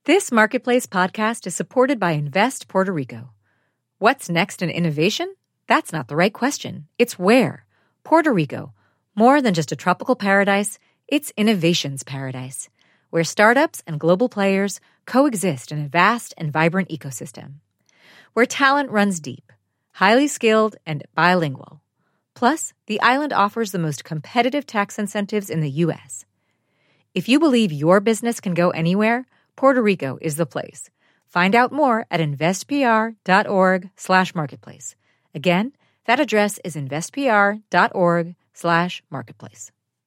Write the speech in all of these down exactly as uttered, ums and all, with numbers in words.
This Marketplace podcast is supported by Invest Puerto Rico. What's next in innovation? That's not the right question. It's where. Puerto Rico. More than just a tropical paradise, it's innovation's paradise, where startups and global players coexist in a vast and vibrant ecosystem. Where talent runs deep, highly skilled, and bilingual. Plus, the island offers the most competitive tax incentives in the U S. If you believe your business can go anywhere, Puerto Rico is the place. Find out more at investpr.org slash marketplace. Again, that address is investpr.org slash marketplace.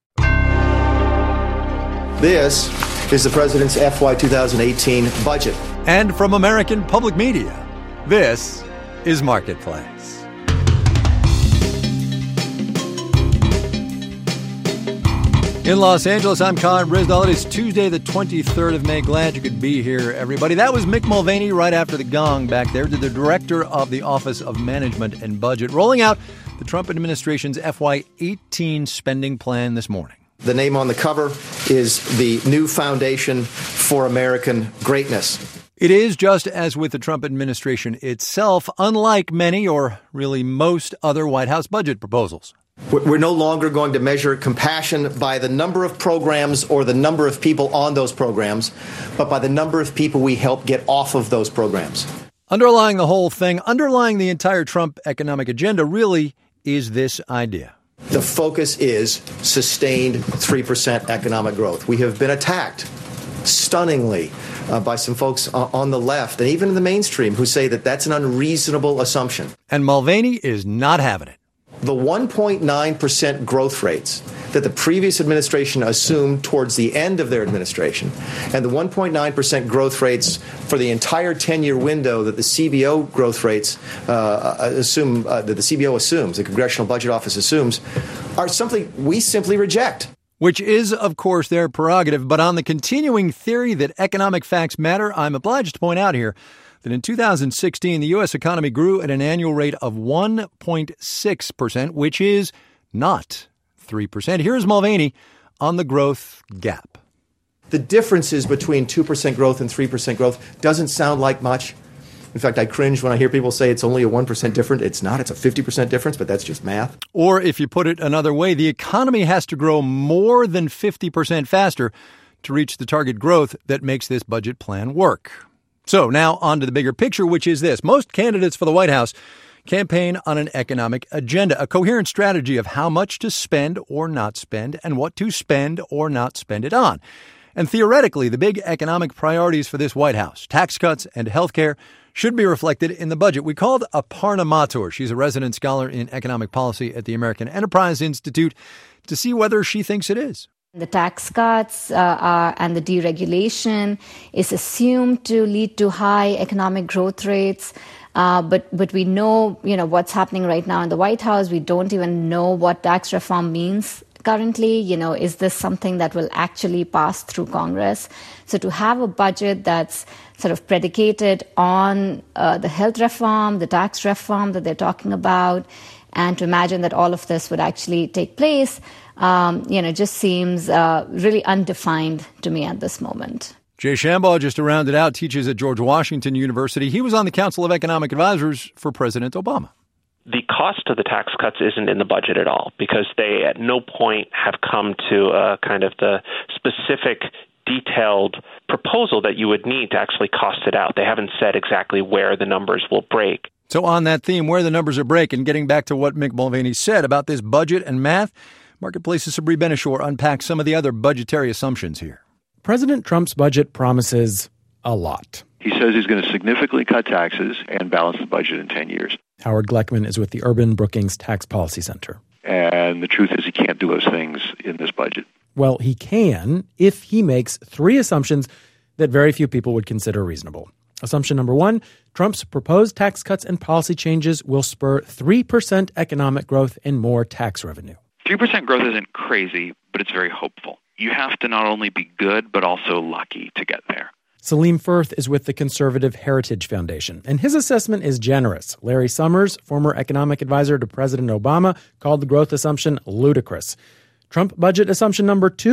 This is the President's F Y twenty eighteen budget. And from American Public Media, this is Marketplace. In Los Angeles, I'm Colin Brisdall. It is Tuesday, the twenty-third of May. Glad you could be here, everybody. That was Mick Mulvaney right after the gong back there, to the director of the Office of Management and Budget, rolling out the Trump administration's F Y eighteen spending plan this morning. The name on the cover is the New Foundation for American Greatness. It is, just as with the Trump administration itself, unlike many or really most other White House budget proposals. We're no longer going to measure compassion by the number of programs or the number of people on those programs, but by the number of people we help get off of those programs. Underlying the whole thing, underlying the entire Trump economic agenda, really is this idea. The focus is sustained three percent economic growth. We have been attacked stunningly uh, by some folks uh, on the left and even in the mainstream who say that that's an unreasonable assumption. And Mulvaney is not having it. The one point nine percent growth rates that the previous administration assumed towards the end of their administration, and the one point nine percent growth rates for the entire ten-year window that the C B O growth rates uh, assume, uh, that the C B O assumes, the Congressional Budget Office assumes, are something we simply reject. Which is, of course, their prerogative. But on the continuing theory that economic facts matter, I'm obliged to point out here that in two thousand sixteen, the U S economy grew at an annual rate of one point six percent, which is not three percent. Here's Mulvaney on the growth gap. The differences between two percent growth and three percent growth doesn't sound like much. In fact, I cringe when I hear people say it's only a one percent difference. It's not. It's a fifty percent difference, but that's just math. Or if you put it another way, the economy has to grow more than fifty percent faster to reach the target growth that makes this budget plan work. So now on to the bigger picture, which is this. Most candidates for the White House campaign on an economic agenda, a coherent strategy of how much to spend or not spend and what to spend or not spend it on. And theoretically, the big economic priorities for this White House, tax cuts and health care, should be reflected in the budget. We called Aparna Mathur, she's a resident scholar in economic policy at the American Enterprise Institute, to see whether she thinks it is. The tax cuts uh, are, and the deregulation is assumed to lead to high economic growth rates. Uh, but but we know, you know, what's happening right now in the White House. We don't even know what tax reform means currently. You know, is this something that will actually pass through Congress? So to have a budget that's sort of predicated on uh, the health reform, the tax reform that they're talking about, and to imagine that all of this would actually take place, um, you know, just seems uh, really undefined to me at this moment. Jay Shambaugh, just to round it out, teaches at George Washington University. He was on the Council of Economic Advisors for President Obama. The cost of the tax cuts isn't in the budget at all because they at no point have come to uh, kind of the specific detailed proposal that you would need to actually cost it out. They haven't said exactly where the numbers will break. So on that theme, where the numbers are breaking, getting back to what Mick Mulvaney said about this budget and math, Marketplace's Sabri Benishore unpacks some of the other budgetary assumptions here. President Trump's budget promises a lot. He says he's going to significantly cut taxes and balance the budget in ten years. Howard Gleckman is with the Urban Brookings Tax Policy Center. And the truth is he can't do those things in this budget. Well, he can if he makes three assumptions that very few people would consider reasonable. Assumption number one, Trump's proposed tax cuts and policy changes will spur three percent economic growth and more tax revenue. three percent growth isn't crazy, but it's very hopeful. You have to not only be good, but also lucky to get there. Salim Firth is with the Conservative Heritage Foundation, and his assessment is generous. Larry Summers, former economic advisor to President Obama, called the growth assumption ludicrous. Trump budget assumption number two,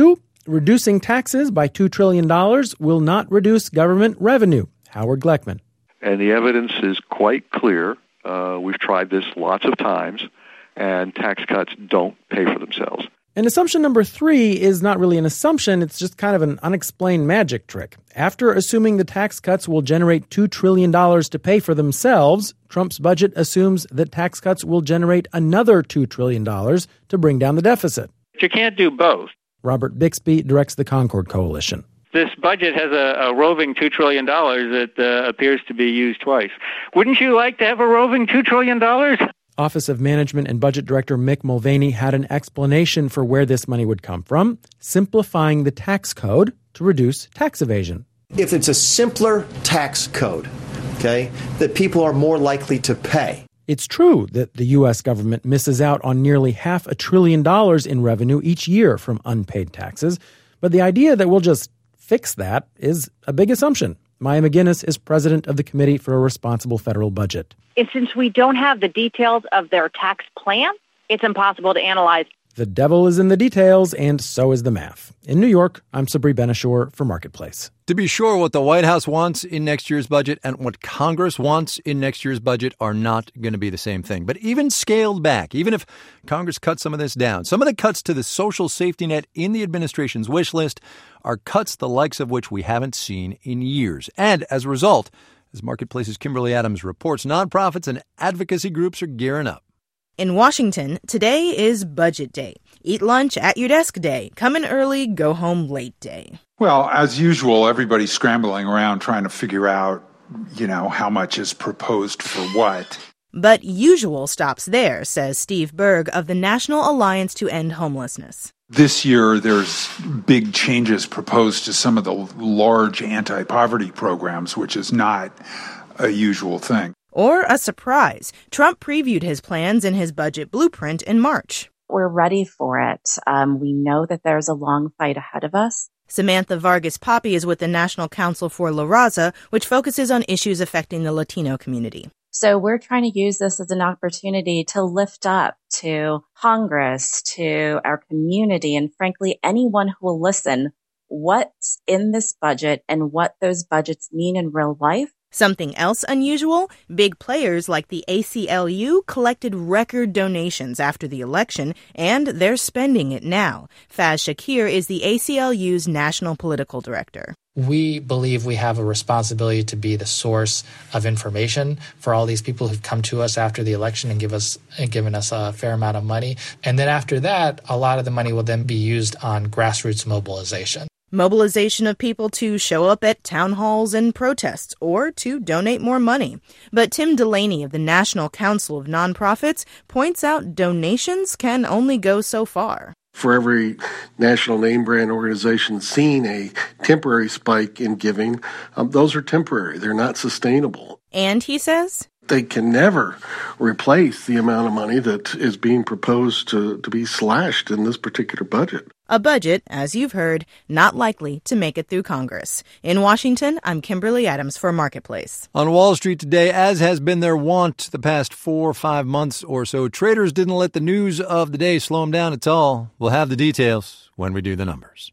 reducing taxes by two trillion dollars will not reduce government revenue. Howard Gleckman. And the evidence is quite clear. Uh, we've tried this lots of times, and tax cuts don't pay for themselves. And assumption number three is not really an assumption, it's just kind of an unexplained magic trick. After assuming the tax cuts will generate two trillion dollars to pay for themselves, Trump's budget assumes that tax cuts will generate another two trillion dollars to bring down the deficit. You can't do both. Robert Bixby directs the Concord Coalition. This budget has a, a roving two trillion dollars that uh, appears to be used twice. Wouldn't you like to have a roving two trillion dollars? Office of Management and Budget Director Mick Mulvaney had an explanation for where this money would come from, simplifying the tax code to reduce tax evasion. If it's a simpler tax code, okay, that people are more likely to pay. It's true that the U S government misses out on nearly half a trillion dollars in revenue each year from unpaid taxes, but the idea that we'll just fix that is a big assumption. Maya McGinnis is president of the Committee for a Responsible Federal Budget. And since we don't have the details of their tax plan, it's impossible to analyze. The devil is in the details, and so is the math. In New York, I'm Sabri Benashor for Marketplace. To be sure, what the White House wants in next year's budget and what Congress wants in next year's budget are not going to be the same thing. But even scaled back, even if Congress cuts some of this down, some of the cuts to the social safety net in the administration's wish list are cuts the likes of which we haven't seen in years. And as a result, as Marketplace's Kimberly Adams reports, nonprofits and advocacy groups are gearing up. In Washington, today is Budget Day. Eat lunch at your desk day. Come in early, go home late day. Well, as usual, everybody's scrambling around trying to figure out, you know, how much is proposed for what. But usual stops there, says Steve Berg of the National Alliance to End Homelessness. This year, there's big changes proposed to some of the large anti-poverty programs, which is not a usual thing. Or a surprise. Trump previewed his plans in his budget blueprint in March. We're ready for it. Um, we know that there's a long fight ahead of us. Samantha Vargas Poppy is with the National Council for La Raza, which focuses on issues affecting the Latino community. So we're trying to use this as an opportunity to lift up to Congress, to our community, and frankly, anyone who will listen, what's in this budget and what those budgets mean in real life. Something else unusual? Big players like the A C L U collected record donations after the election, and they're spending it now. Faz Shakir is the A C L U's national political director. We believe we have a responsibility to be the source of information for all these people who've come to us after the election and give us and given us a fair amount of money. And then after that, a lot of the money will then be used on grassroots mobilization. Mobilization of people to show up at town halls and protests or to donate more money. But Tim Delaney of the National Council of Nonprofits points out donations can only go so far. For every national name brand organization seeing a temporary spike in giving, um, those are temporary. They're not sustainable. And he says, they can never replace the amount of money that is being proposed to, to be slashed in this particular budget. A budget, as you've heard, not likely to make it through Congress. In Washington, I'm Kimberly Adams for Marketplace. On Wall Street today, as has been their wont the past four or five months or so, traders didn't let the news of the day slow them down at all. We'll have the details when we do the numbers.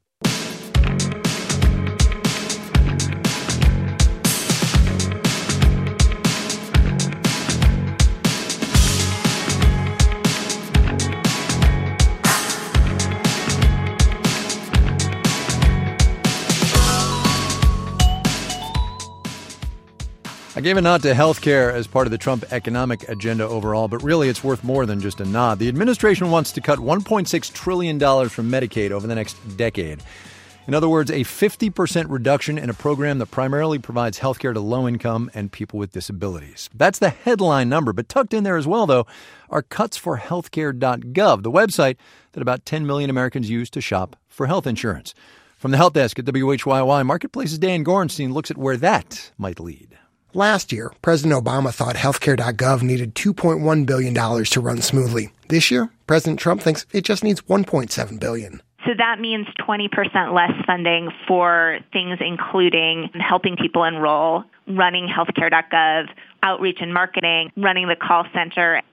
I gave a nod to healthcare as part of the Trump economic agenda overall, but really it's worth more than just a nod. The administration wants to cut one point six trillion dollars from Medicaid over the next decade. In other words, a fifty percent reduction in a program that primarily provides healthcare to low-income and people with disabilities. That's the headline number, but tucked in there as well, though, are cuts for healthcare dot gov, the website that about ten million Americans use to shop for health insurance. From the Health Desk at W H Y Y, Marketplace's Dan Gorenstein looks at where that might lead. Last year, President Obama thought healthcare dot gov needed two point one billion dollars to run smoothly. This year, President Trump thinks it just needs one point seven billion dollars. So that means twenty percent less funding for things including helping people enroll, running healthcare dot gov, outreach and marketing, running the call center.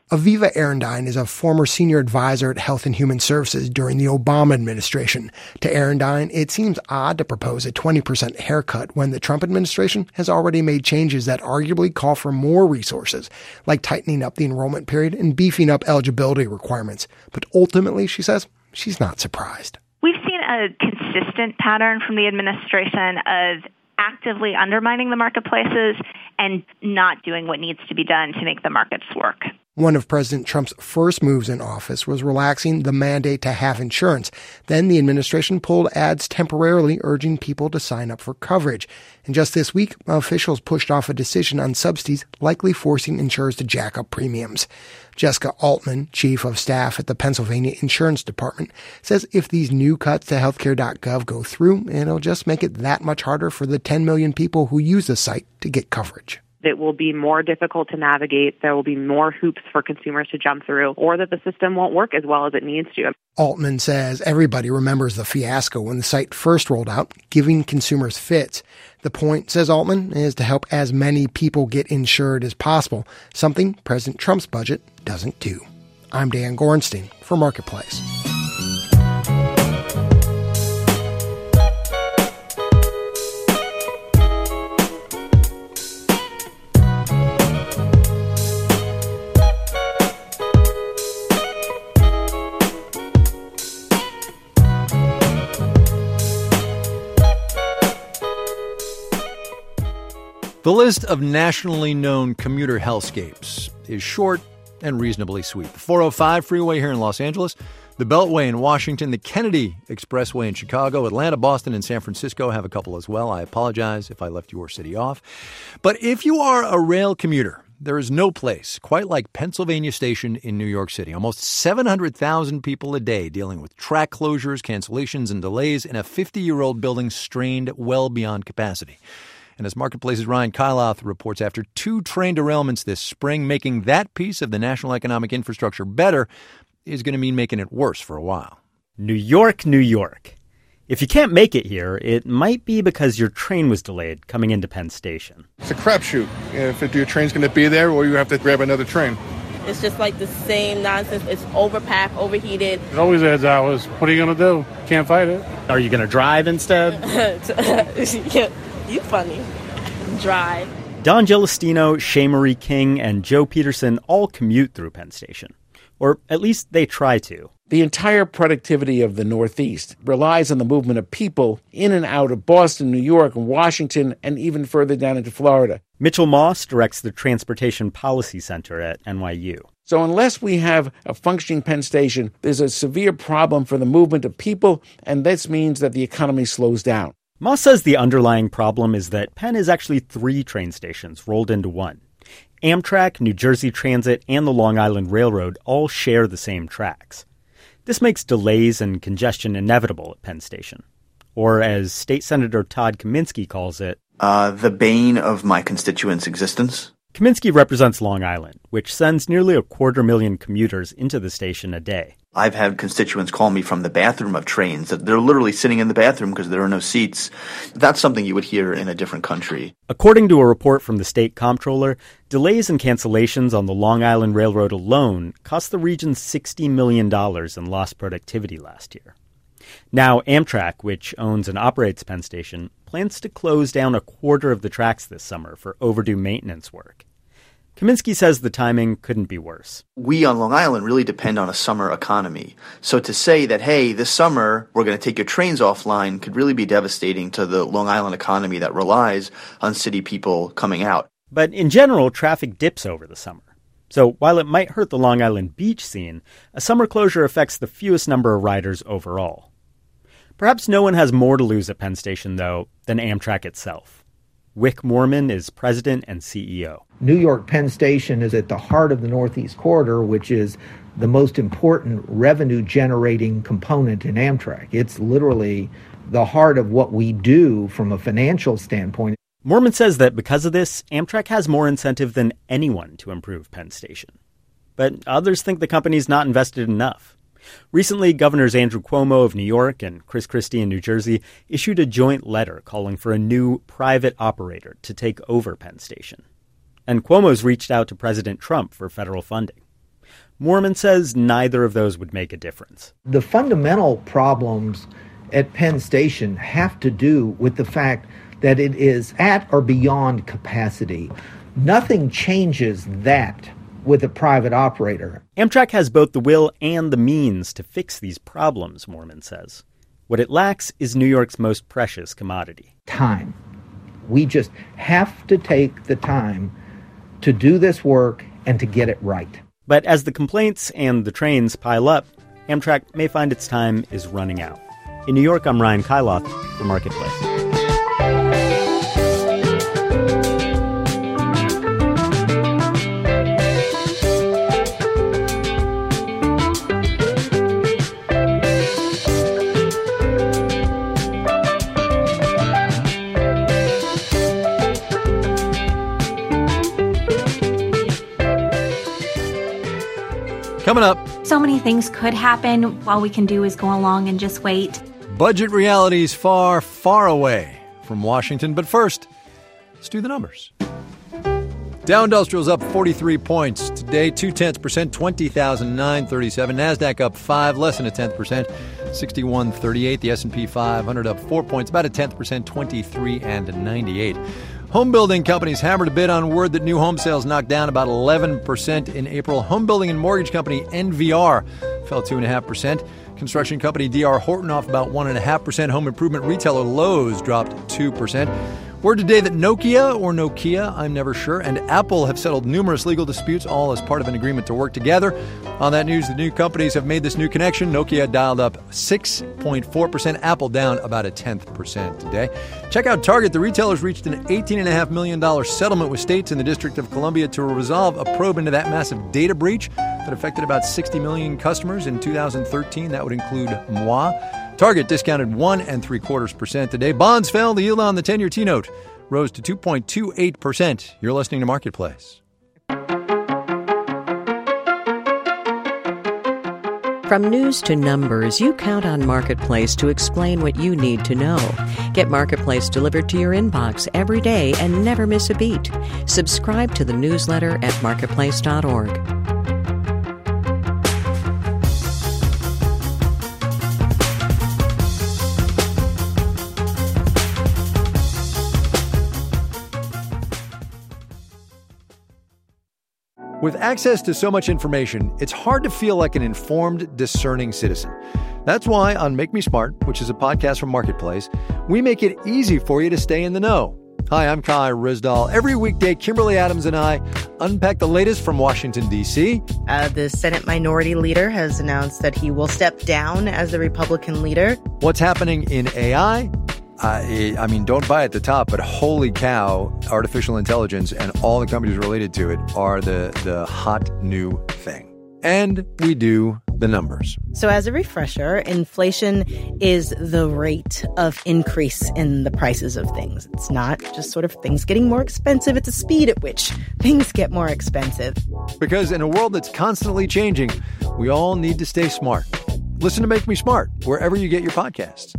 Aviva Arendine is a former senior advisor at Health and Human Services during the Obama administration. To Arendine, it seems odd to propose a twenty percent haircut when the Trump administration has already made changes that arguably call for more resources, like tightening up the enrollment period and beefing up eligibility requirements. But ultimately, she says, she's not surprised. We've seen a consistent pattern from the administration of actively undermining the marketplaces and not doing what needs to be done to make the markets work. One of President Trump's first moves in office was relaxing the mandate to have insurance. Then the administration pulled ads temporarily urging people to sign up for coverage. And just this week, officials pushed off a decision on subsidies, likely forcing insurers to jack up premiums. Jessica Altman, chief of staff at the Pennsylvania Insurance Department, says if these new cuts to healthcare dot gov go through, it'll just make it that much harder for the ten million people who use the site to get coverage. It will be more difficult to navigate. There will be more hoops for consumers to jump through, or that the system won't work as well as it needs to. Altman says everybody remembers the fiasco when the site first rolled out, giving consumers fits. The point, says Altman, is to help as many people get insured as possible, something President Trump's budget doesn't do. I'm Dan Gorenstein for Marketplace. The list of nationally known commuter hellscapes is short and reasonably sweet. The four oh five freeway here in Los Angeles, the Beltway in Washington, the Kennedy Expressway in Chicago, Atlanta, Boston, and San Francisco have a couple as well. I apologize if I left your city off. But if you are a rail commuter, there is no place quite like Pennsylvania Station in New York City. Almost seven hundred thousand people a day dealing with track closures, cancellations, and delays in a fifty-year-old building strained well beyond capacity. And as Marketplace's Ryan Kailath reports, after two train derailments this spring, making that piece of the national economic infrastructure better is going to mean making it worse for a while. New York, New York. If you can't make it here, it might be because your train was delayed coming into Penn Station. It's a crapshoot. If your train's going to be there, or you have to grab another train. It's just like the same nonsense. It's overpacked, overheated. It always adds hours. What are you going to do? Can't fight it. Are you going to drive instead? You funny. Drive. Don Gelastino, Shea Marie King, and Joe Peterson all commute through Penn Station. Or at least they try to. The entire productivity of the Northeast relies on the movement of people in and out of Boston, New York, and Washington, and even further down into Florida. Mitchell Moss directs the Transportation Policy Center at N Y U. So unless we have a functioning Penn Station, there's a severe problem for the movement of people, and this means that the economy slows down. Moss says the underlying problem is that Penn is actually three train stations rolled into one. Amtrak, New Jersey Transit, and the Long Island Railroad all share the same tracks. This makes delays and congestion inevitable at Penn Station. Or as State Senator Todd Kaminsky calls it, uh, the bane of my constituents' existence. Kaminsky represents Long Island, which sends nearly a quarter million commuters into the station a day. I've had constituents call me from the bathroom of trains that they're literally sitting in the bathroom because there are no seats. That's something you would hear in a different country. According to a report from the state comptroller, delays and cancellations on the Long Island Railroad alone cost the region sixty million dollars in lost productivity last year. Now, Amtrak, which owns and operates Penn Station, plans to close down a quarter of the tracks this summer for overdue maintenance work. Kaminsky says the timing couldn't be worse. We on Long Island really depend on a summer economy. So to say that, hey, this summer we're going to take your trains offline could really be devastating to the Long Island economy that relies on city people coming out. But in general, traffic dips over the summer. So while it might hurt the Long Island beach scene, a summer closure affects the fewest number of riders overall. Perhaps no one has more to lose at Penn Station, though, than Amtrak itself. Wick Moorman is president and C E O. New York Penn Station is at the heart of the Northeast Corridor, which is the most important revenue-generating component in Amtrak. It's literally the heart of what we do from a financial standpoint. Moorman says that because of this, Amtrak has more incentive than anyone to improve Penn Station. But others think the company's not invested enough. Recently, Governors Andrew Cuomo of New York and Chris Christie in New Jersey issued a joint letter calling for a new private operator to take over Penn Station. And Cuomo's reached out to President Trump for federal funding. Moorman says neither of those would make a difference. The fundamental problems at Penn Station have to do with the fact that it is at or beyond capacity. Nothing changes that with a private operator. Amtrak has both the will and the means to fix these problems, Moorman says. What it lacks is New York's most precious commodity. Time. We just have to take the time to do this work and to get it right. But as the complaints and the trains pile up, Amtrak may find its time is running out. In New York, I'm Ryan Kailath for Marketplace. Coming up. So many things could happen. All we can do is go along and just wait. Budget realities far, far away from Washington. But first, let's do the numbers. Dow Industrial's up forty-three points today, two tenths percent, twenty thousand nine hundred thirty-seven. NASDAQ up five, less than a tenth percent, sixty-one thirty-eight. The S and P five hundred up four points, about a tenth percent, twenty-three and ninety-eight. Home building companies hammered a bid on word that new home sales knocked down about eleven percent in April. Home building and mortgage company N V R fell two point five percent. Construction company D R Horton off about one point five percent. Home improvement retailer Lowe's dropped two percent. Word today that Nokia, or Nokia, I'm never sure, and Apple have settled numerous legal disputes, all as part of an agreement to work together. On that news, the new companies have made this new connection. Nokia dialed up six point four percent, Apple down about a tenth percent today. Check out Target. The retailers reached an eighteen point five million dollars settlement with states in the District of Columbia to resolve a probe into that massive data breach that affected about sixty million customers in two thousand thirteen. That would include Moi. Target discounted one and three quarters percent today. Bonds fell. The yield on the ten-year T-note rose to two point two eight percent. You're listening to Marketplace. From news to numbers, you count on Marketplace to explain what you need to know. Get Marketplace delivered to your inbox every day and never miss a beat. Subscribe to the newsletter at marketplace dot org. With access to so much information, it's hard to feel like an informed, discerning citizen. That's why on Make Me Smart, which is a podcast from Marketplace, we make it easy for you to stay in the know. Hi, I'm Kai Ryssdal. Every weekday, Kimberly Adams and I unpack the latest from Washington, D C Uh, the Senate Minority Leader has announced that he will step down as the Republican leader. What's happening in A I? Uh, I mean, don't buy at the top, but holy cow, artificial intelligence and all the companies related to it are the, the hot new thing. And we do the numbers. So as a refresher, inflation is the rate of increase in the prices of things. It's not just sort of things getting more expensive. It's a speed at which things get more expensive. Because in a world that's constantly changing, we all need to stay smart. Listen to Make Me Smart wherever you get your podcasts.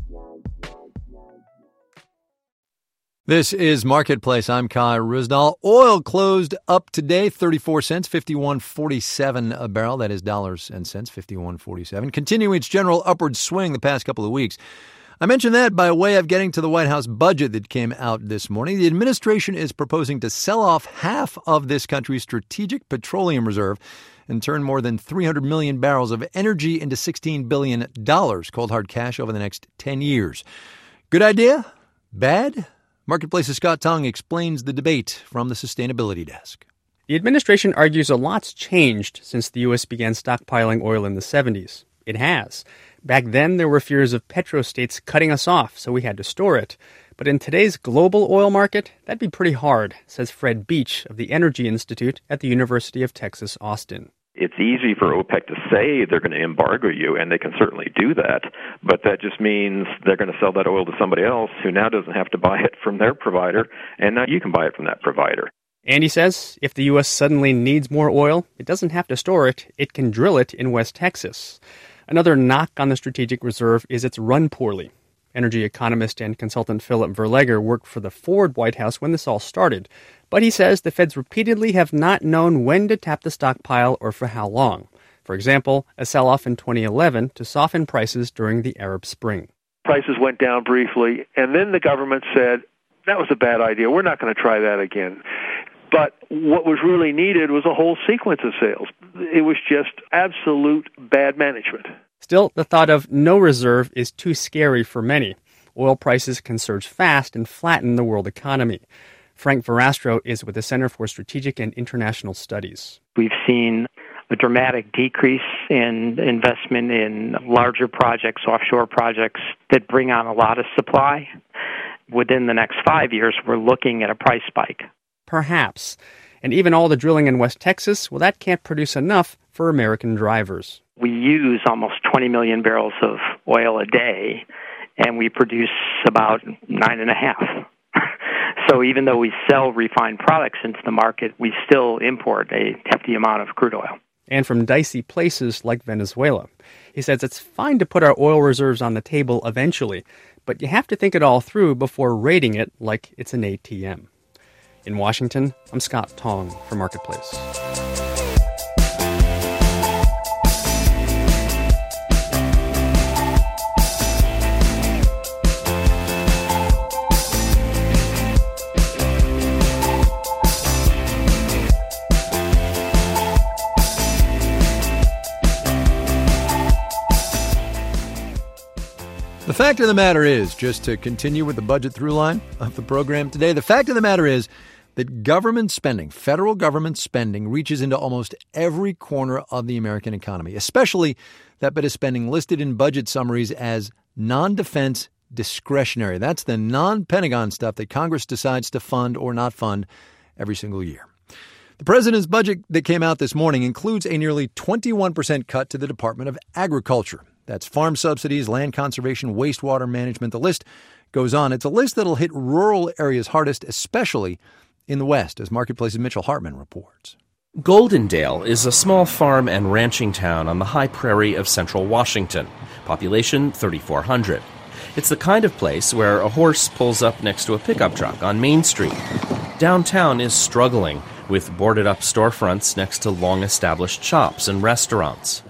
This is Marketplace. I'm Kai Ryssdal. Oil closed up today, thirty-four cents, fifty-one forty-seven a barrel. That is dollars and cents, fifty-one forty-seven. Continuing its general upward swing the past couple of weeks. I mentioned that by way of getting to the White House budget that came out this morning. The administration is proposing to sell off half of this country's strategic petroleum reserve and turn more than three hundred million barrels of energy into sixteen billion dollars cold hard cash over the next ten years. Good idea? Bad? Marketplace's Scott Tong explains the debate from the Sustainability Desk. The administration argues a lot's changed since the U S began stockpiling oil in the seventies. It has. Back then, there were fears of petrostates cutting us off, so we had to store it. But in today's global oil market, that'd be pretty hard, says Fred Beach of the Energy Institute at the University of Texas, Austin. It's easy for OPEC to say they're going to embargo you, and they can certainly do that, but that just means they're going to sell that oil to somebody else who now doesn't have to buy it from their provider, and now you can buy it from that provider. And he says if the U S suddenly needs more oil, it doesn't have to store it, it can drill it in West Texas. Another knock on the strategic reserve is it's run poorly. Energy economist and consultant Philip Verleger worked for the Ford White House when this all started. But he says the feds repeatedly have not known when to tap the stockpile or for how long. For example, a sell-off in twenty eleven to soften prices during the Arab Spring. Prices went down briefly, and then the government said, that was a bad idea. We're not going to try that again. But what was really needed was a whole sequence of sales. It was just absolute bad management. Still, the thought of no reserve is too scary for many. Oil prices can surge fast and flatten the world economy. Frank Verrastro is with the Center for Strategic and International Studies. We've seen a dramatic decrease in investment in larger projects, offshore projects that bring on a lot of supply. Within the next five years, we're looking at a price spike. Perhaps. And even all the drilling in West Texas, well, that can't produce enough for American drivers. We use almost twenty million barrels of oil a day, and we produce about nine and a half. So even though we sell refined products into the market, we still import a hefty amount of crude oil. And from dicey places like Venezuela. He says it's fine to put our oil reserves on the table eventually, but you have to think it all through before rating it like it's an A T M. In Washington, I'm Scott Tong for Marketplace. The fact of the matter is, just to continue with the budget through line of the program today, the fact of the matter is that government spending, federal government spending, reaches into almost every corner of the American economy, especially that bit of spending listed in budget summaries as non-defense discretionary. That's the non-Pentagon stuff that Congress decides to fund or not fund every single year. The president's budget that came out this morning includes a nearly twenty-one percent cut to the Department of Agriculture. That's farm subsidies, land conservation, wastewater management. The list goes on. It's a list that'll hit rural areas hardest, especially in the West, as Marketplace's Mitchell Hartman reports. Goldendale is a small farm and ranching town on the high prairie of central Washington. Population thirty-four hundred. It's the kind of place where a horse pulls up next to a pickup truck on Main Street. Downtown is struggling, with boarded-up storefronts next to long-established shops and restaurants.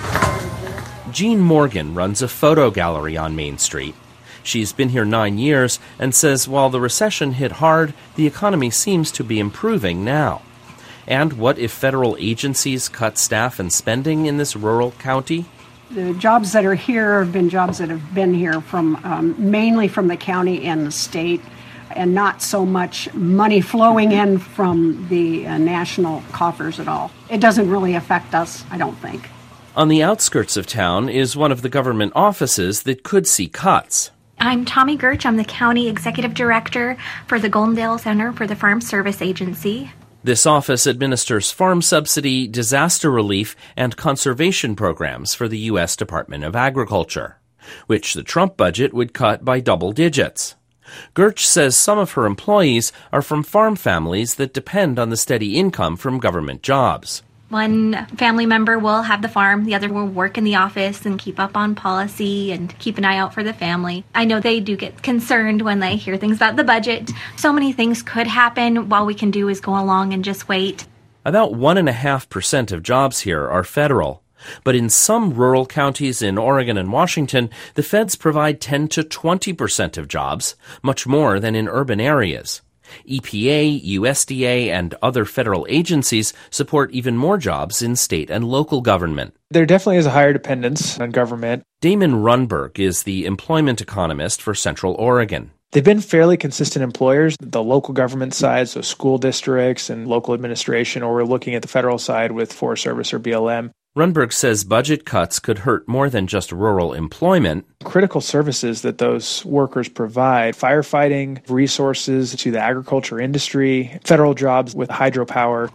Jean Morgan runs a photo gallery on Main Street. She's been here nine years and says while the recession hit hard, the economy seems to be improving now. And what if federal agencies cut staff and spending in this rural county? The jobs that are here have been jobs that have been here from um, mainly from the county and the state, and not so much money flowing in from the uh, national coffers at all. It doesn't really affect us, I don't think. On the outskirts of town is one of the government offices that could see cuts. I'm Tommy Gerch. I'm the County Executive Director for the Goldendale Center for the Farm Service Agency. This office administers farm subsidy, disaster relief, and conservation programs for the U S Department of Agriculture, which the Trump budget would cut by double digits. Gerch says some of her employees are from farm families that depend on the steady income from government jobs. One family member will have the farm, the other will work in the office and keep up on policy and keep an eye out for the family. I know they do get concerned when they hear things about the budget. So many things could happen. All we can do is go along and just wait. About one and a half percent of jobs here are federal. But in some rural counties in Oregon and Washington, the feds provide ten to twenty percent of jobs, much more than in urban areas. E P A, U S D A, and other federal agencies support even more jobs in state and local government. There definitely is a higher dependence on government. Damon Runberg is the employment economist for Central Oregon. They've been fairly consistent employers, the local government side, so school districts and local administration, or we're looking at the federal side with Forest Service or B L M. Runberg says budget cuts could hurt more than just rural employment. Critical services that those workers provide, firefighting, resources to the agriculture industry, federal jobs with hydropower.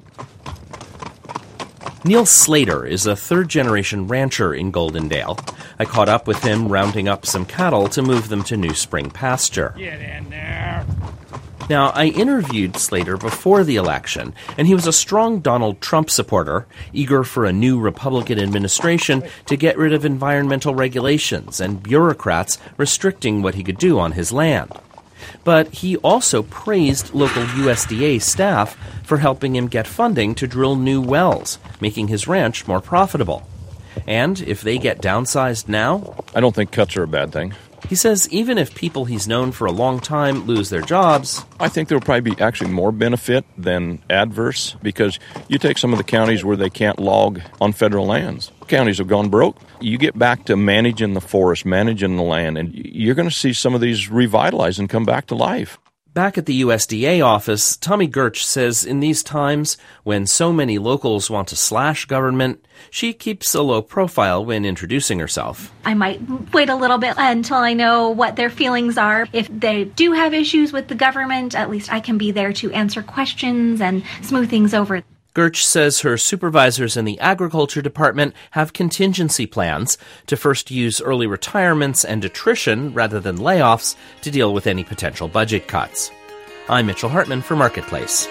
Neil Slater is a third-generation rancher in Goldendale. I caught up with him rounding up some cattle to move them to New Spring pasture. Get in there. Now, I interviewed Slater before the election, and he was a strong Donald Trump supporter, eager for a new Republican administration to get rid of environmental regulations and bureaucrats restricting what he could do on his land. But he also praised local U S D A staff for helping him get funding to drill new wells, making his ranch more profitable. And if they get downsized now, I don't think cuts are a bad thing. He says even if people he's known for a long time lose their jobs, I think there will probably be actually more benefit than adverse, because you take some of the counties where they can't log on federal lands. Counties have gone broke. You get back to managing the forest, managing the land, and you're going to see some of these revitalize and come back to life. Back at the U S D A office, Tommy Gertsch says in these times when so many locals want to slash government, she keeps a low profile when introducing herself. I might wait a little bit until I know what their feelings are. If they do have issues with the government, at least I can be there to answer questions and smooth things over. Gertsch says her supervisors in the Agriculture Department have contingency plans to first use early retirements and attrition rather than layoffs to deal with any potential budget cuts. I'm Mitchell Hartman for Marketplace.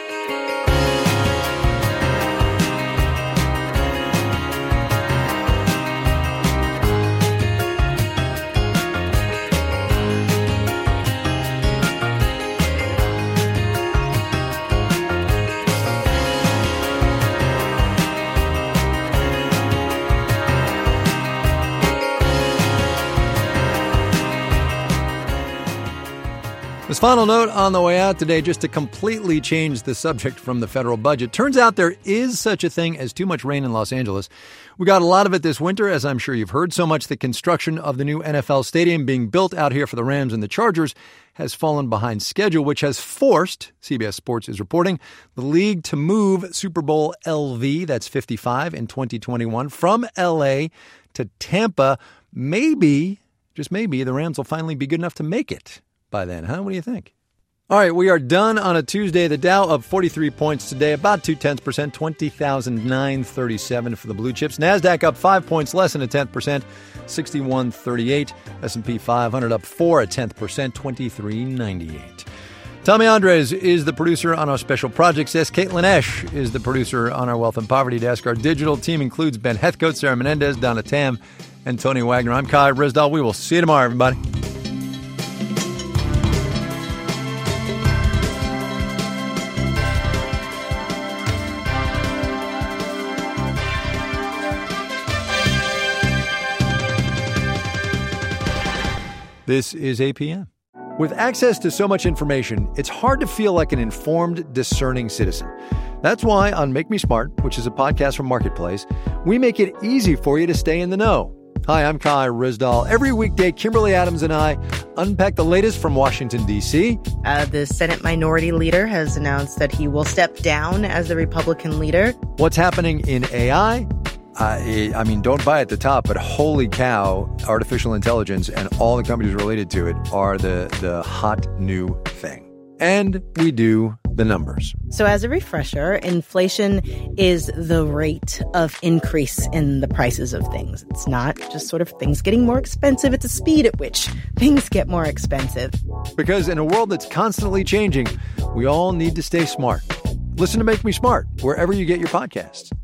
This final note on the way out today, just to completely change the subject from the federal budget. Turns out there is such a thing as too much rain in Los Angeles. We got a lot of it this winter, as I'm sure you've heard. So much that construction of the new N F L stadium being built out here for the Rams and the Chargers has fallen behind schedule, which has forced, C B S Sports is reporting, the league to move Super Bowl L V, that's fifty-five in twenty twenty-one, from L A to Tampa. Maybe, just maybe, the Rams will finally be good enough to make it by then, huh? What do you think? All right, we are done on a Tuesday. The Dow up forty-three points today, about two-tenths percent, twenty thousand nine hundred thirty-seven for the blue chips. NASDAQ up five points, less than a tenth percent, sixty-one thirty-eight. S and P five hundred up four, a tenth percent, twenty-three ninety-eight. Tommy Andres is the producer on our special projects desk. Caitlin Esch is the producer on our wealth and poverty desk. Our digital team includes Ben Heathcote, Sarah Menendez, Donna Tam, and Tony Wagner. I'm Kai Risdall. We will see you tomorrow, everybody. This is A P M. With access to so much information, it's hard to feel like an informed, discerning citizen. That's why on Make Me Smart, which is a podcast from Marketplace, we make it easy for you to stay in the know. Hi, I'm Kai Risdall. Every weekday, Kimberly Adams and I unpack the latest from Washington, D C. Uh, the Senate Minority Leader has announced that he will step down as the Republican leader. What's happening in A I? Uh, I mean, don't buy at the top, but holy cow, artificial intelligence and all the companies related to it are the, the hot new thing. And we do the numbers. So as a refresher, inflation is the rate of increase in the prices of things. It's not just sort of things getting more expensive. It's the speed at which things get more expensive. Because in a world that's constantly changing, we all need to stay smart. Listen to Make Me Smart wherever you get your podcasts.